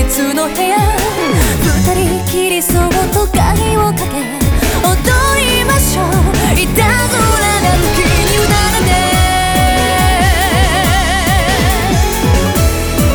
別の部屋二人きりそっと鍵をかけ